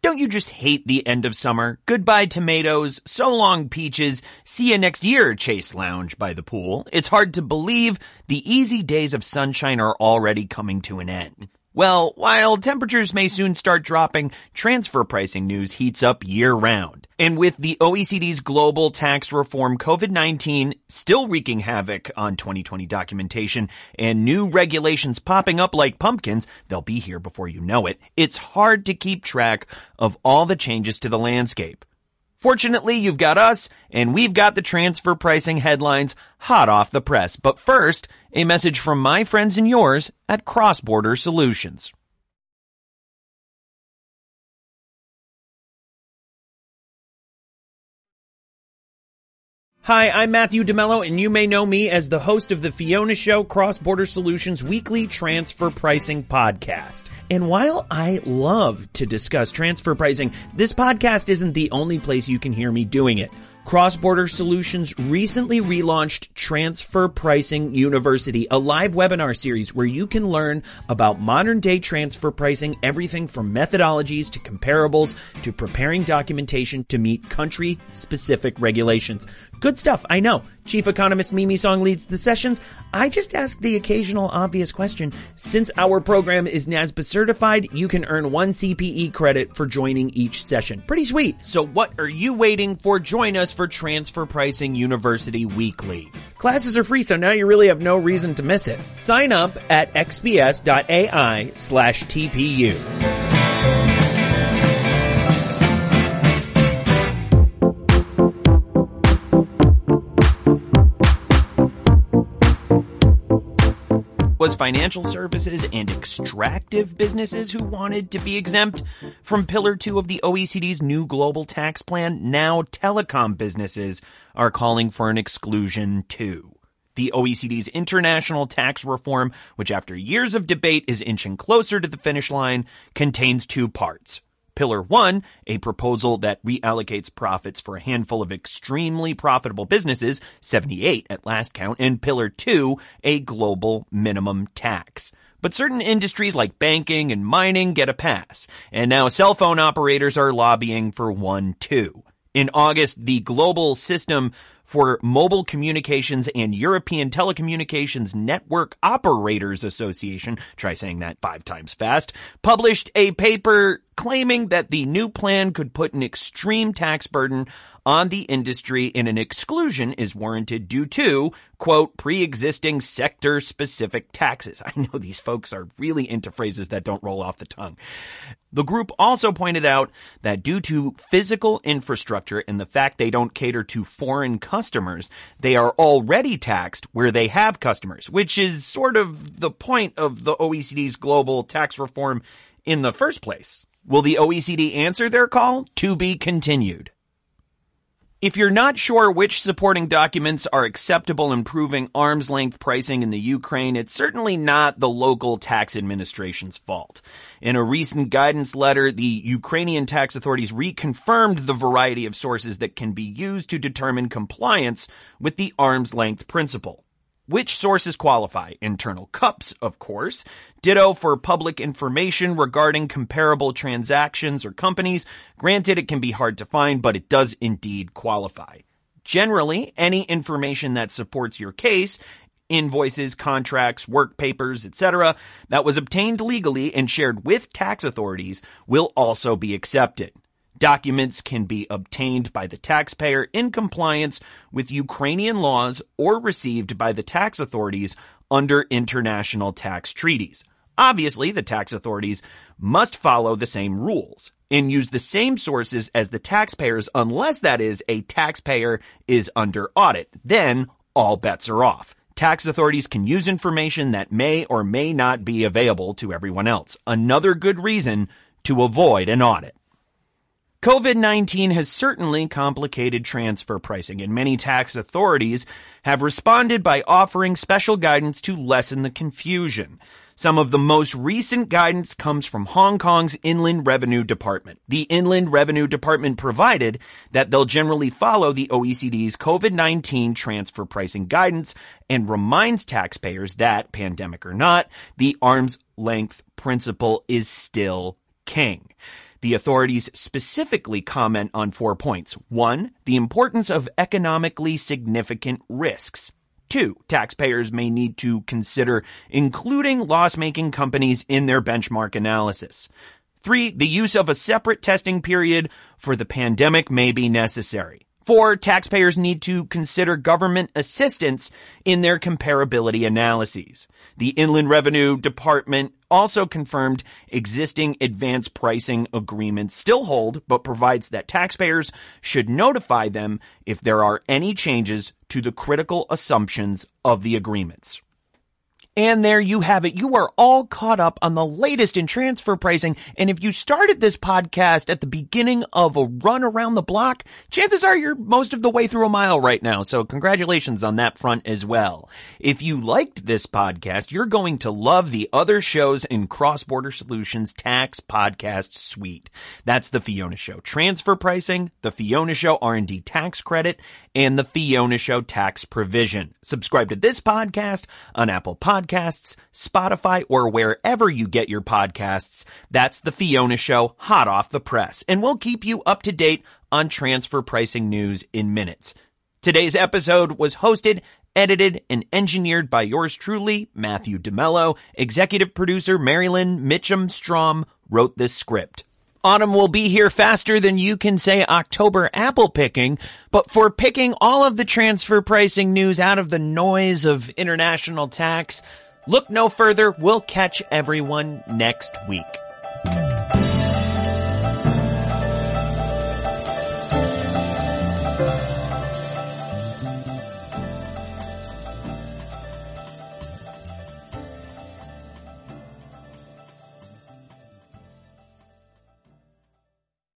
Don't you just hate the end of summer? Goodbye tomatoes, so long peaches, see you next year, Chase Lounge by the pool. It's hard to believe the easy days of sunshine are already coming to an end. Well, while temperatures may soon start dropping, transfer pricing news heats up year-round. And with the OECD's global tax reform, COVID-19 still wreaking havoc on 2020 documentation, and new regulations popping up like pumpkins, they'll be here before you know it, it's hard to keep track of all the changes to the landscape. Fortunately, you've got us, and we've got the transfer pricing headlines hot off the press. But first, a message from my friends and yours at Cross Border Solutions. Hi, I'm Matthew DeMello, and you may know me as the host of the Fiona Show Cross Border Solutions weekly transfer pricing podcast. And while I love to discuss transfer pricing, this podcast isn't the only place you can hear me doing it. Cross Border Solutions recently relaunched Transfer Pricing University, a live webinar series where you can learn about modern day transfer pricing, everything from methodologies to comparables to preparing documentation to meet country specific regulations. Good stuff, I know. Chief Economist Mimi Song leads the sessions. I just ask the occasional obvious question. Since our program is NASBA certified, you can earn 1 CPE credit for joining each session. Pretty sweet. So what are you waiting for? Join us for Transfer Pricing University Weekly. Classes are free, so now you really have no reason to miss it. Sign up at xbs.ai/TPU. Was financial services and extractive businesses who wanted to be exempt from Pillar 2 of the OECD's new global tax plan. Now telecom businesses are calling for an exclusion too. The OECD's international tax reform, which after years of debate is inching closer to the finish line, contains 2 parts. Pillar 1, a proposal that reallocates profits for a handful of extremely profitable businesses, 78 at last count, and Pillar 2, a global minimum tax. But certain industries like banking and mining get a pass, and now cell phone operators are lobbying for one too. In August, the Global System for Mobile Communications and European Telecommunications Network Operators Association, try saying that 5 times fast, published a paper claiming that the new plan could put an extreme tax burden on the industry and an exclusion is warranted due to, quote, pre-existing sector-specific taxes. I know these folks are really into phrases that don't roll off the tongue. The group also pointed out that due to physical infrastructure and the fact they don't cater to foreign customers, they are already taxed where they have customers, which is sort of the point of the OECD's global tax reform in the first place. Will the OECD answer their call? To be continued. If you're not sure which supporting documents are acceptable in proving arm's length pricing in the Ukraine, it's certainly not the local tax administration's fault. In a recent guidance letter, the Ukrainian tax authorities reconfirmed the variety of sources that can be used to determine compliance with the arm's length principle. Which sources qualify? Internal CUPs, of course. Ditto for public information regarding comparable transactions or companies. Granted, it can be hard to find, but it does indeed qualify. Generally, any information that supports your case, invoices, contracts, work papers, etc., that was obtained legally and shared with tax authorities will also be accepted. Documents can be obtained by the taxpayer in compliance with Ukrainian laws or received by the tax authorities under international tax treaties. Obviously, the tax authorities must follow the same rules and use the same sources as the taxpayers unless, that is, a taxpayer is under audit. Then, all bets are off. Tax authorities can use information that may or may not be available to everyone else. Another good reason to avoid an audit. COVID-19 has certainly complicated transfer pricing, and many tax authorities have responded by offering special guidance to lessen the confusion. Some of the most recent guidance comes from Hong Kong's Inland Revenue Department. The Inland Revenue Department provided that they'll generally follow the OECD's COVID-19 transfer pricing guidance and reminds taxpayers that, pandemic or not, the arm's length principle is still king. The authorities specifically comment on 4 points. 1, the importance of economically significant risks. 2, taxpayers may need to consider including loss-making companies in their benchmark analysis. 3, the use of a separate testing period for the pandemic may be necessary. 4, taxpayers need to consider government assistance in their comparability analyses. The Inland Revenue Department also confirmed existing advance pricing agreements still hold, but provides that taxpayers should notify them if there are any changes to the critical assumptions of the agreements. And there you have it. You are all caught up on the latest in transfer pricing. And if you started this podcast at the beginning of a run around the block, chances are you're most of the way through a mile right now. So congratulations on that front as well. If you liked this podcast, you're going to love the other shows in Cross Border Solutions Tax Podcast Suite. That's the Fiona Show Transfer Pricing, the Fiona Show R&D Tax Credit, and the Fiona Show Tax Provision. Subscribe to this podcast on Apple Podcasts, Spotify, or wherever you get your podcasts. That's the Fiona Show, hot off the press. And we'll keep you up to date on transfer pricing news in minutes. Today's episode was hosted, edited, and engineered by yours truly, Matthew DeMello. Executive producer Marilyn Mitchum-Strom wrote this script. Autumn will be here faster than you can say October apple picking, but for picking all of the transfer pricing news out of the noise of international tax, look no further. We'll catch everyone next week.